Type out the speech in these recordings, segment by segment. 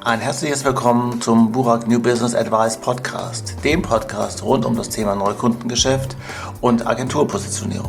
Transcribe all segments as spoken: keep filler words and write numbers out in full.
Ein herzliches Willkommen zum Burak New Business Advice Podcast, dem Podcast rund um das Thema Neukundengeschäft und Agenturpositionierung.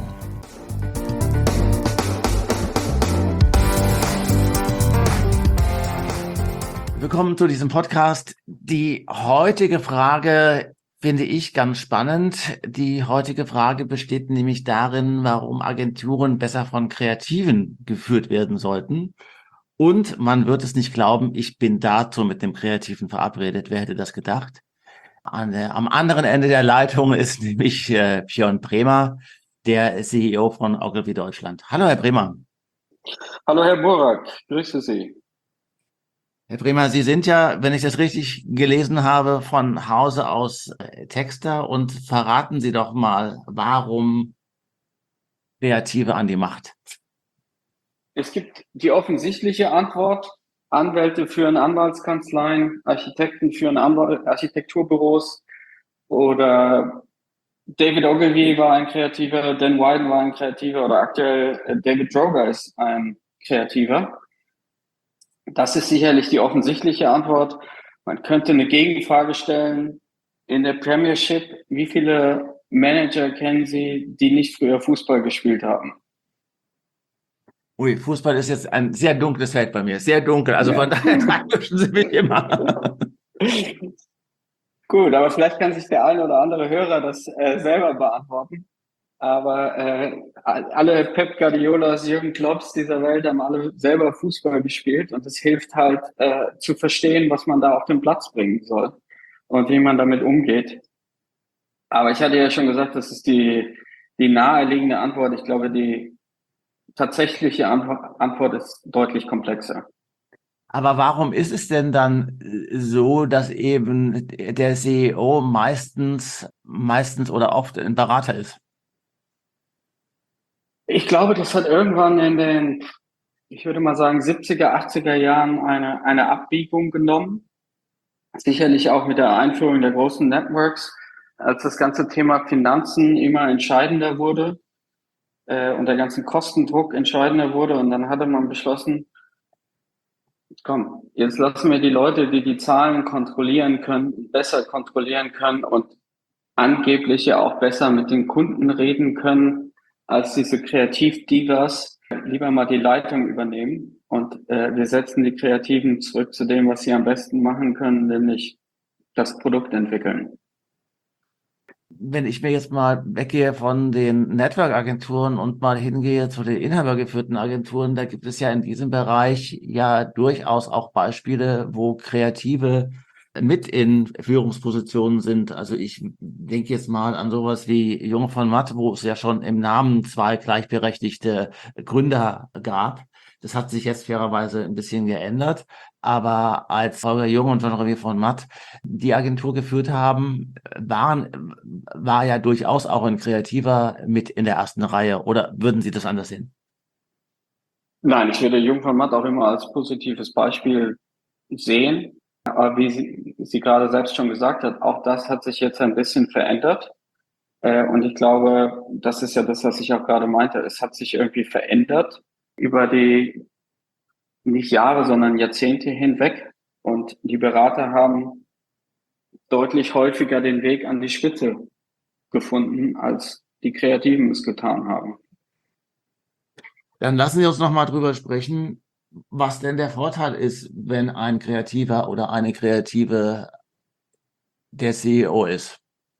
Willkommen zu diesem Podcast. Die heutige Frage finde ich ganz spannend. Die heutige Frage besteht nämlich darin, warum Agenturen besser von Kreativen geführt werden sollten. Und man wird es nicht glauben, ich bin dazu mit dem Kreativen verabredet. Wer hätte das gedacht? An der, am anderen Ende der Leitung ist nämlich äh, Björn Bremer, der C E O von Ogilvy Deutschland. Hallo, Herr Bremer. Hallo, Herr Burak. Grüße Sie. Herr Bremer, Sie sind ja, wenn ich das richtig gelesen habe, von Hause aus äh, Texter, und verraten Sie doch mal, warum Kreative an die Macht? Es gibt die offensichtliche Antwort. Anwälte führen Anwaltskanzleien, Architekten führen Anwalt Architekturbüros oder David Ogilvy war ein Kreativer, Dan Wieden war ein Kreativer oder aktuell äh, David Droga ist ein Kreativer. Das ist sicherlich die offensichtliche Antwort. Man könnte eine Gegenfrage stellen. In der Premiership, wie viele Manager kennen Sie, die nicht früher Fußball gespielt haben? Ui, Fußball ist jetzt ein sehr dunkles Feld bei mir, sehr dunkel. Also von Ja. daher erwischen Sie mich immer. Gut, aber vielleicht kann sich der eine oder andere Hörer das äh, selber beantworten. Aber äh, alle Pep Guardiolas, Jürgen Klopps dieser Welt haben alle selber Fußball gespielt und es hilft halt äh, zu verstehen, was man da auf den Platz bringen soll und wie man damit umgeht. Aber ich hatte ja schon gesagt, das ist die, die naheliegende Antwort. Ich glaube, die tatsächliche Antwort, Antwort ist deutlich komplexer. Aber warum ist es denn dann so, dass eben der C E O meistens, meistens oder oft ein Berater ist? Ich glaube, das hat irgendwann in den, ich würde mal sagen, siebziger, achtziger Jahren eine, eine Abbiegung genommen. Sicherlich auch mit der Einführung der großen Networks, als das ganze Thema Finanzen immer entscheidender wurde äh, und der ganze Kostendruck entscheidender wurde. Und dann hatte man beschlossen, komm, jetzt lassen wir die Leute, die die Zahlen kontrollieren können, besser kontrollieren können und angeblich ja auch besser mit den Kunden reden können, als diese Kreativ-Divas, lieber mal die Leitung übernehmen. Und äh, wir setzen die Kreativen zurück zu dem, was sie am besten machen können, nämlich das Produkt entwickeln. Wenn ich mir jetzt mal weggehe von den Network-Agenturen und mal hingehe zu den inhabergeführten Agenturen, da gibt es ja in diesem Bereich ja durchaus auch Beispiele, wo Kreative mit in Führungspositionen sind. Also ich denke jetzt mal an sowas wie Jung von Matt, wo es ja schon im Namen zwei gleichberechtigte Gründer gab. Das hat sich jetzt fairerweise ein bisschen geändert. Aber als Holger Jung und Jean-René von Matt die Agentur geführt haben, waren, war ja durchaus auch ein Kreativer mit in der ersten Reihe. Oder würden Sie das anders sehen? Nein, ich würde Jung von Matt auch immer als positives Beispiel sehen. Aber wie sie, sie gerade selbst schon gesagt hat, auch das hat sich jetzt ein bisschen verändert. Äh, und ich glaube, das ist ja das, was ich auch gerade meinte. Es hat sich irgendwie verändert über die nicht Jahre, sondern Jahrzehnte hinweg. Und die Berater haben deutlich häufiger den Weg an die Spitze gefunden, als die Kreativen es getan haben. Dann lassen Sie uns noch mal drüber sprechen, was denn der Vorteil ist, wenn ein Kreativer oder eine Kreative der C E O ist.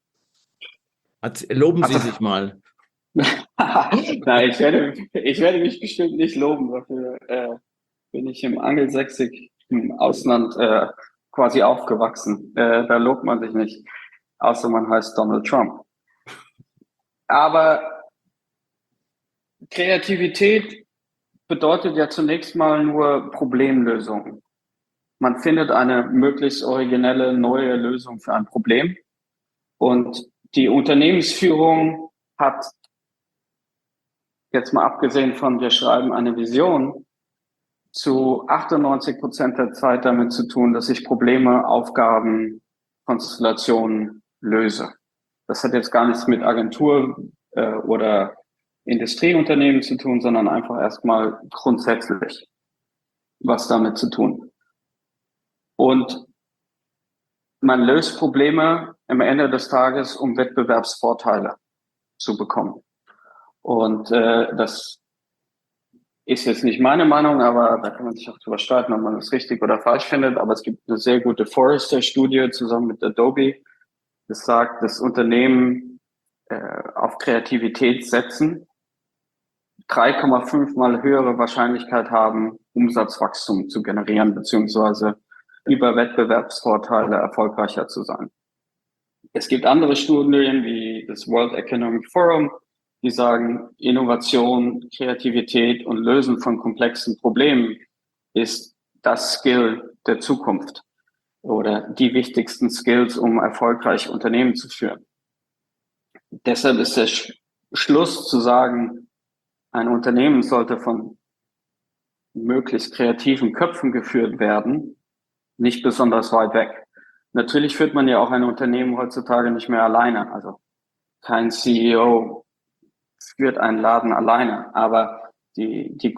Loben Sie Also, sich mal. nein, ich werde, ich werde mich bestimmt nicht loben. Dafür äh, bin ich im angelsächsischen Ausland äh, quasi aufgewachsen. Äh, da lobt man sich nicht, außer man heißt Donald Trump. Aber Kreativität bedeutet ja zunächst mal nur Problemlösung. Man findet eine möglichst originelle neue Lösung für ein Problem. Und die Unternehmensführung hat, jetzt mal abgesehen von wir schreiben eine Vision, zu achtundneunzig Prozent der Zeit damit zu tun, dass ich Probleme, Aufgaben, Konstellationen löse. Das hat jetzt gar nichts mit Agentur äh, oder Industrieunternehmen zu tun, sondern einfach erstmal grundsätzlich was damit zu tun. Und man löst Probleme am Ende des Tages, um Wettbewerbsvorteile zu bekommen. Und äh, das ist jetzt nicht meine Meinung, aber da kann man sich auch drüber streiten, ob man das richtig oder falsch findet. Aber es gibt eine sehr gute Forrester-Studie zusammen mit Adobe, das sagt, dass Unternehmen äh, auf Kreativität setzen, drei Komma fünf mal höhere Wahrscheinlichkeit haben, Umsatzwachstum zu generieren, beziehungsweise über Wettbewerbsvorteile erfolgreicher zu sein. Es gibt andere Studien wie das World Economic Forum, die sagen, Innovation, Kreativität und Lösen von komplexen Problemen ist das Skill der Zukunft oder die wichtigsten Skills, um erfolgreich Unternehmen zu führen. Deshalb ist der Sch- Schluss zu sagen, ein Unternehmen sollte von möglichst kreativen Köpfen geführt werden, nicht besonders weit weg. Natürlich führt man ja auch ein Unternehmen heutzutage nicht mehr alleine. Also kein C E O führt einen Laden alleine, aber die, die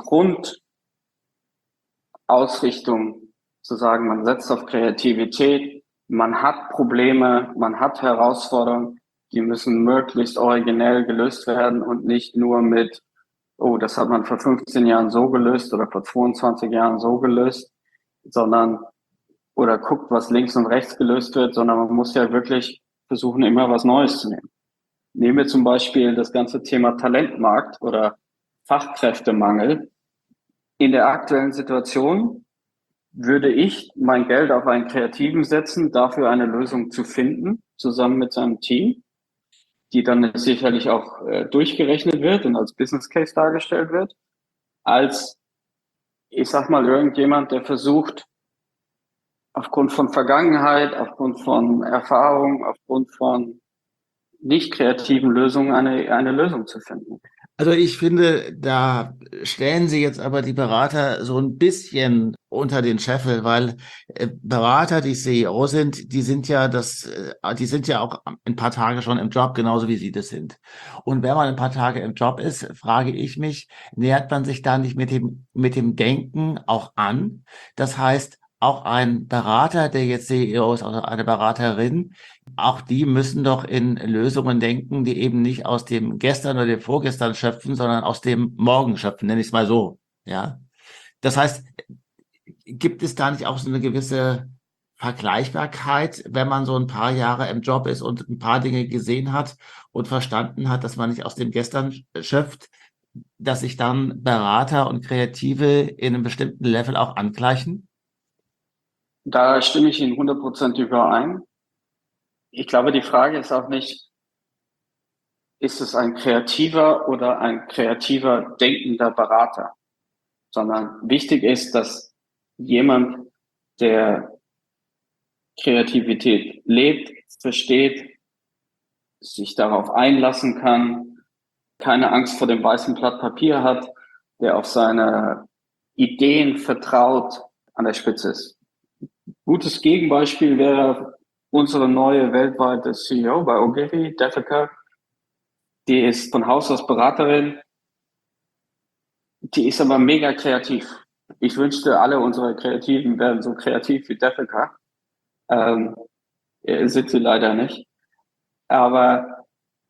Grundausrichtung zu sagen, man setzt auf Kreativität, man hat Probleme, man hat Herausforderungen, die müssen möglichst originell gelöst werden und nicht nur mit, oh, das hat man vor fünfzehn Jahren so gelöst oder vor zweiundzwanzig Jahren so gelöst, sondern oder guckt, was links und rechts gelöst wird, sondern man muss ja wirklich versuchen, immer was Neues zu nehmen. Nehmen wir zum Beispiel das ganze Thema Talentmarkt oder Fachkräftemangel. In der aktuellen Situation würde ich mein Geld auf einen Kreativen setzen, dafür eine Lösung zu finden, zusammen mit seinem Team, die dann sicherlich auch äh, durchgerechnet wird und als Business Case dargestellt wird, als, ich sag mal, irgendjemand, der versucht, aufgrund von Vergangenheit, aufgrund von Erfahrung, aufgrund von nicht kreativen Lösungen eine, eine Lösung zu finden. Also ich finde, da stellen Sie jetzt aber die Berater so ein bisschen unter den Scheffel, weil äh, Berater, die C E O sind, die sind ja das, äh, die sind ja auch ein paar Tage schon im Job, genauso wie Sie das sind. Und wenn man ein paar Tage im Job ist, frage ich mich, nähert man sich da nicht mit dem, mit dem Denken auch an? Das heißt, auch ein Berater, der jetzt C E O ist, oder eine Beraterin, auch die müssen doch in Lösungen denken, die eben nicht aus dem Gestern oder dem Vorgestern schöpfen, sondern aus dem Morgen schöpfen, nenne ich es mal so. Ja. Das heißt, gibt es da nicht auch so eine gewisse Vergleichbarkeit, wenn man so ein paar Jahre im Job ist und ein paar Dinge gesehen hat und verstanden hat, dass man nicht aus dem Gestern schöpft, dass sich dann Berater und Kreative in einem bestimmten Level auch angleichen? Da stimme ich Ihnen hundert Prozent überein. Ich glaube, die Frage ist auch nicht, ist es ein kreativer oder ein kreativer denkender Berater, sondern wichtig ist, dass jemand, der Kreativität lebt, versteht, sich darauf einlassen kann, keine Angst vor dem weißen Blatt Papier hat, der auf seine Ideen vertraut, an der Spitze ist. Gutes Gegenbeispiel wäre unsere neue weltweite C E O bei Ogilvy, Devika. Die ist von Haus aus Beraterin. Die ist aber mega kreativ. Ich wünschte, alle unsere Kreativen wären so kreativ wie Devika. Ähm, sind sie leider nicht. Aber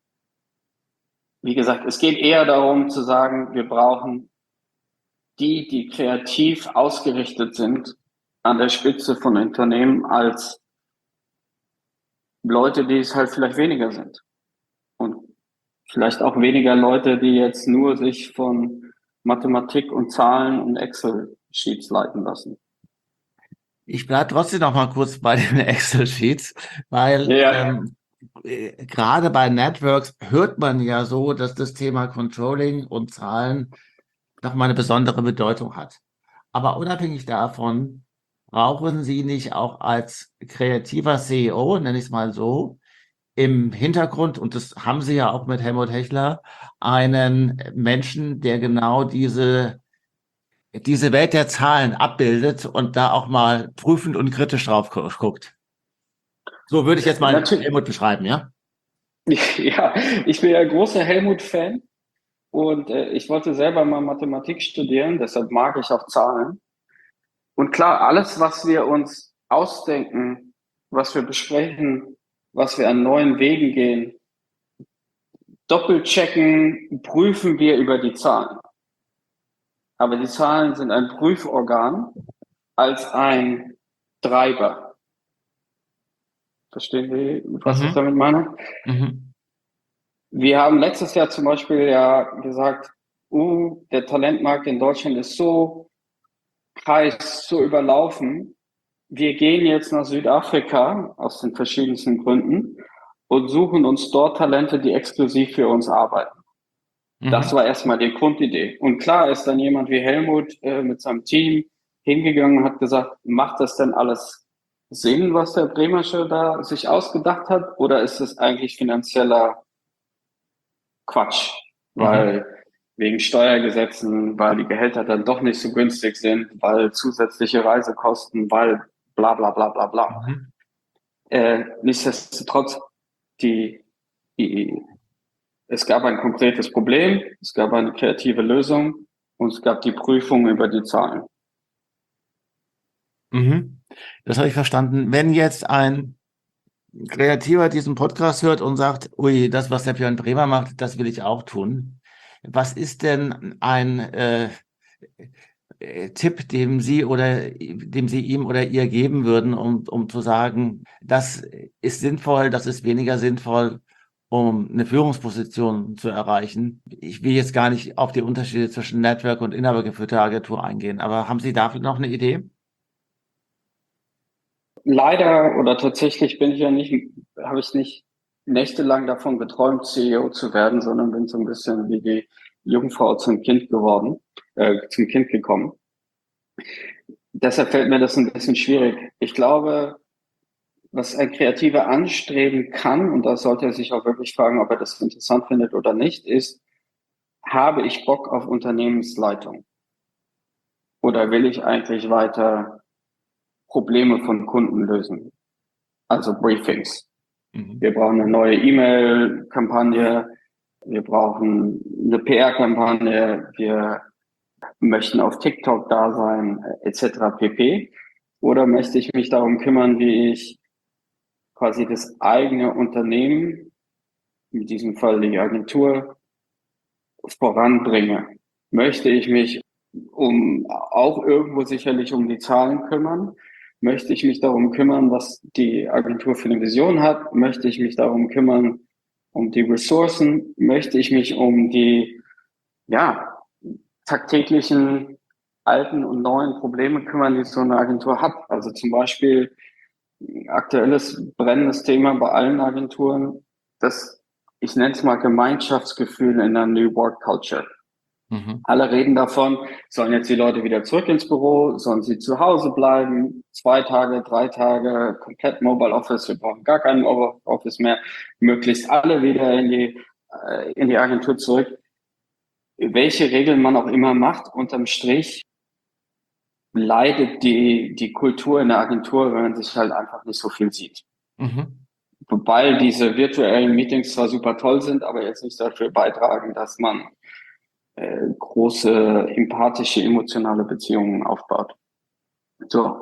wie gesagt, es geht eher darum zu sagen, wir brauchen die, die kreativ ausgerichtet sind, an der Spitze von Unternehmen als Leute, die es halt vielleicht weniger sind. Und vielleicht auch weniger Leute, die jetzt nur sich von Mathematik und Zahlen und Excel-Sheets leiten lassen. Ich bleibe trotzdem noch mal kurz bei den Excel-Sheets, weil Ja, ähm, äh, gerade bei Networks hört man ja so, dass das Thema Controlling und Zahlen noch mal eine besondere Bedeutung hat. Aber unabhängig davon brauchen Sie nicht auch als kreativer C E O, nenne ich es mal so, im Hintergrund, und das haben Sie ja auch mit Helmut Hechler, einen Menschen, der genau diese diese Welt der Zahlen abbildet und da auch mal prüfend und kritisch drauf gu- guckt. So würde ich jetzt mal natürlich. Helmut beschreiben, ja? Ja, ich bin ja großer Helmut-Fan und äh, ich wollte selber mal Mathematik studieren, deshalb mag ich auch Zahlen. Und klar, alles, was wir uns ausdenken, was wir besprechen, was wir an neuen Wegen gehen, doppelchecken, prüfen wir über die Zahlen. Aber die Zahlen sind ein Prüforgan als ein Treiber. Verstehen Sie, was ich Mhm. damit meine? Mhm. Wir haben letztes Jahr zum Beispiel ja gesagt, uh, der Talentmarkt in Deutschland ist so heiß, so überlaufen. Wir gehen jetzt nach Südafrika aus den verschiedensten Gründen und suchen uns dort Talente, die exklusiv für uns arbeiten. Das Mhm. war erstmal die Grundidee. Und klar ist dann jemand wie Helmut äh, mit seinem Team hingegangen und hat gesagt, macht das denn alles Sinn, was der Bremersche da sich ausgedacht hat? Oder ist es eigentlich finanzieller Quatsch? Mhm. Weil wegen Steuergesetzen, weil die Gehälter dann doch nicht so günstig sind, weil zusätzliche Reisekosten, weil bla bla bla bla bla. Mhm. Äh, nichtsdestotrotz, die, die es gab ein konkretes Problem, es gab eine kreative Lösung und es gab die Prüfung über die Zahlen. Mhm. Das habe ich verstanden. Wenn jetzt ein Kreativer diesen Podcast hört und sagt, ui, das, was der Björn Bremer macht, das will ich auch tun. Was ist denn ein äh, äh, Tipp, dem Sie oder dem Sie ihm oder ihr geben würden, um, um zu sagen, das ist sinnvoll, das ist weniger sinnvoll, um eine Führungsposition zu erreichen? Ich will jetzt gar nicht auf die Unterschiede zwischen Network und inhabergeführter Agentur eingehen, aber haben Sie dafür noch eine Idee? Leider oder tatsächlich bin ich ja nicht, habe ich nicht nächtelang davon geträumt, C E O zu werden, sondern bin so ein bisschen wie die Jungfrau zum Kind geworden, äh, zum Kind gekommen. Deshalb fällt mir das ein bisschen schwierig. Ich glaube, was ein Kreativer anstreben kann, und da sollte er sich auch wirklich fragen, ob er das interessant findet oder nicht, ist, habe ich Bock auf Unternehmensleitung? Oder will ich eigentlich weiter Probleme von Kunden lösen? Also Briefings. Mhm. Wir brauchen eine neue E-Mail-Kampagne. Wir brauchen eine P R-Kampagne. Wir möchten auf TikTok da sein, et cetera pp. Oder möchte ich mich darum kümmern, wie ich quasi das eigene Unternehmen, in diesem Fall die Agentur, voranbringe? Möchte ich mich um auch irgendwo sicherlich um die Zahlen kümmern? Möchte ich mich darum kümmern, was die Agentur für eine Vision hat? Möchte ich mich darum kümmern, um die Ressourcen? Möchte ich mich um die, ja, tagtäglichen alten und neuen Probleme kümmern, die so eine Agentur hat? Also zum Beispiel aktuelles brennendes Thema bei allen Agenturen, das, ich nenne es mal Gemeinschaftsgefühl in der New Work Culture. Mhm. Alle reden davon, sollen jetzt die Leute wieder zurück ins Büro, sollen sie zu Hause bleiben, zwei Tage, drei Tage, komplett Mobile Office, wir brauchen gar kein Mobile Office mehr, möglichst alle wieder in die, äh, in die Agentur zurück. Welche Regeln man auch immer macht, unterm Strich leidet die, die Kultur in der Agentur, wenn man sich halt einfach nicht so viel sieht. Mhm. Wobei diese virtuellen Meetings zwar super toll sind, aber jetzt nicht dafür beitragen, dass man äh, große empathische, emotionale Beziehungen aufbaut. So,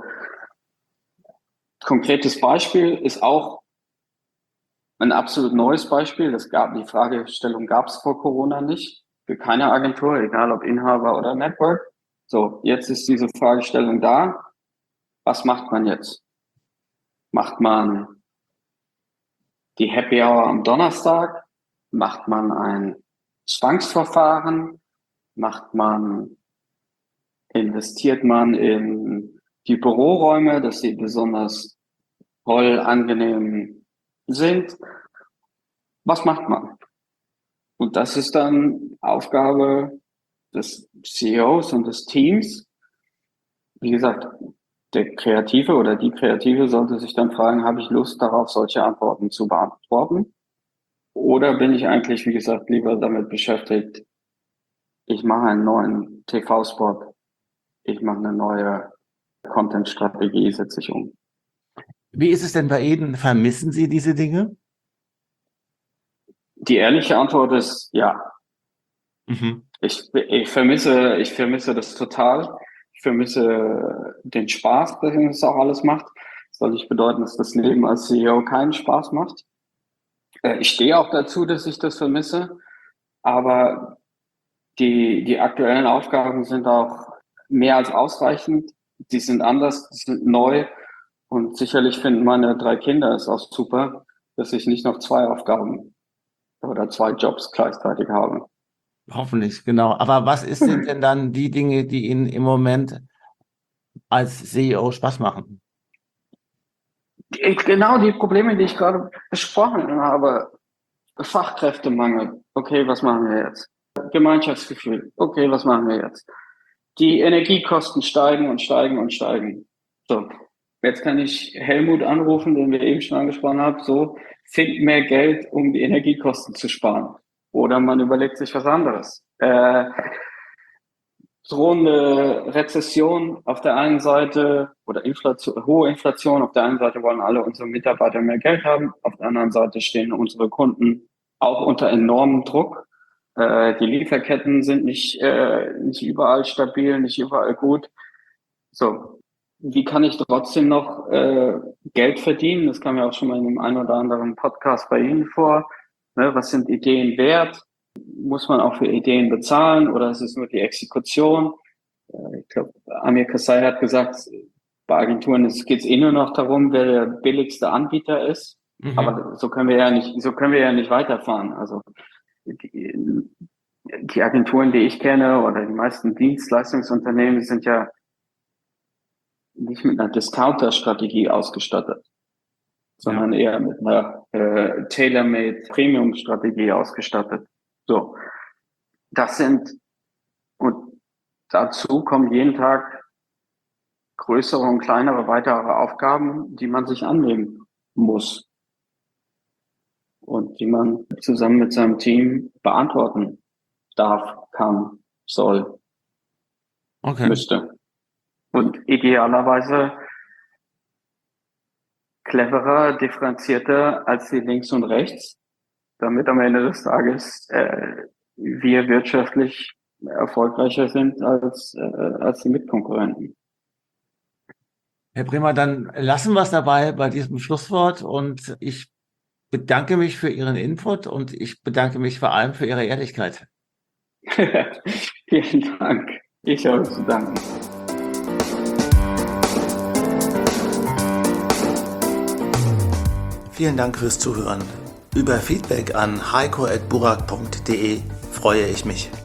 konkretes Beispiel ist auch ein absolut neues Beispiel. Das gab, die Fragestellung gab es vor Corona nicht. Für keine Agentur, egal ob Inhaber oder Network. So, jetzt ist diese Fragestellung da. Was macht man jetzt? Macht man die Happy Hour am Donnerstag? Macht man ein Zwangsverfahren? Macht man, investiert man in die Büroräume, dass sie besonders toll, angenehm sind? Was macht man? Und das ist dann Aufgabe des C E Os und des Teams. Wie gesagt, der Kreative oder die Kreative sollte sich dann fragen, habe ich Lust darauf, solche Antworten zu beantworten? Oder bin ich eigentlich, wie gesagt, lieber damit beschäftigt, ich mache einen neuen T V-Spot, ich mache eine neue Content-Strategie, setze ich um. Wie ist es denn bei Ihnen? Vermissen Sie diese Dinge? Die ehrliche Antwort ist ja. Mhm. Ich, ich vermisse, ich vermisse das total. Ich vermisse den Spaß, den es auch alles macht. soll nicht bedeuten, dass das Leben als C E O keinen Spaß macht. Äh, ich stehe auch dazu, dass ich das vermisse, aber die, die aktuellen Aufgaben sind auch mehr als ausreichend. Die sind anders, die sind neu und sicherlich finden meine drei Kinder es auch super, dass ich nicht noch zwei Aufgaben oder zwei Jobs gleichzeitig habe. Hoffentlich, genau. Aber was ist, sind denn dann die Dinge, die Ihnen im Moment als C E O Spaß machen? Die, genau die Probleme, die ich gerade besprochen habe. Fachkräftemangel. Okay, was machen wir jetzt? Gemeinschaftsgefühl. Okay, was machen wir jetzt? Die Energiekosten steigen und steigen und steigen. So, jetzt kann ich Helmut anrufen, den wir eben schon angesprochen haben. So, find mehr Geld, um die Energiekosten zu sparen. Oder man überlegt sich was anderes. Äh, drohende Rezession auf der einen Seite oder Inflation, hohe Inflation. Auf der einen Seite wollen alle unsere Mitarbeiter mehr Geld haben. Auf der anderen Seite stehen unsere Kunden auch unter enormem Druck. Äh, die Lieferketten sind nicht, äh, nicht überall stabil, nicht überall gut. So, wie kann ich trotzdem noch äh, Geld verdienen? Das kam ja auch schon mal in dem einen oder anderen Podcast bei Ihnen vor. Ne, was sind Ideen wert? Muss man auch für Ideen bezahlen oder ist es nur die Exekution? Äh, ich glaube, Amir Kassai hat gesagt, bei Agenturen geht es eh nur noch darum, wer der billigste Anbieter ist. Mhm. Aber so können wir ja nicht, so können wir ja nicht weiterfahren. Also die, die Agenturen, die ich kenne oder die meisten Dienstleistungsunternehmen sind ja nicht mit einer Discounter-Strategie ausgestattet, sondern ja. eher mit einer äh, Tailor-made Premium-Strategie ausgestattet. So, das sind, und dazu kommen jeden Tag größere und kleinere weitere Aufgaben, die man sich annehmen muss und die man zusammen mit seinem Team beantworten darf, kann, soll, okay. müsste. Und idealerweise cleverer, differenzierter als die links und rechts, damit am Ende des Tages äh, wir wirtschaftlich erfolgreicher sind als, äh, als die Mitkonkurrenten. Herr Bremer, dann lassen wir es dabei bei diesem Schlusswort und ich bedanke mich für Ihren Input und ich bedanke mich vor allem für Ihre Ehrlichkeit. Vielen Dank. Ich habe zu danken. Vielen Dank fürs Zuhören. Über Feedback an heiko at burak punkt de freue ich mich.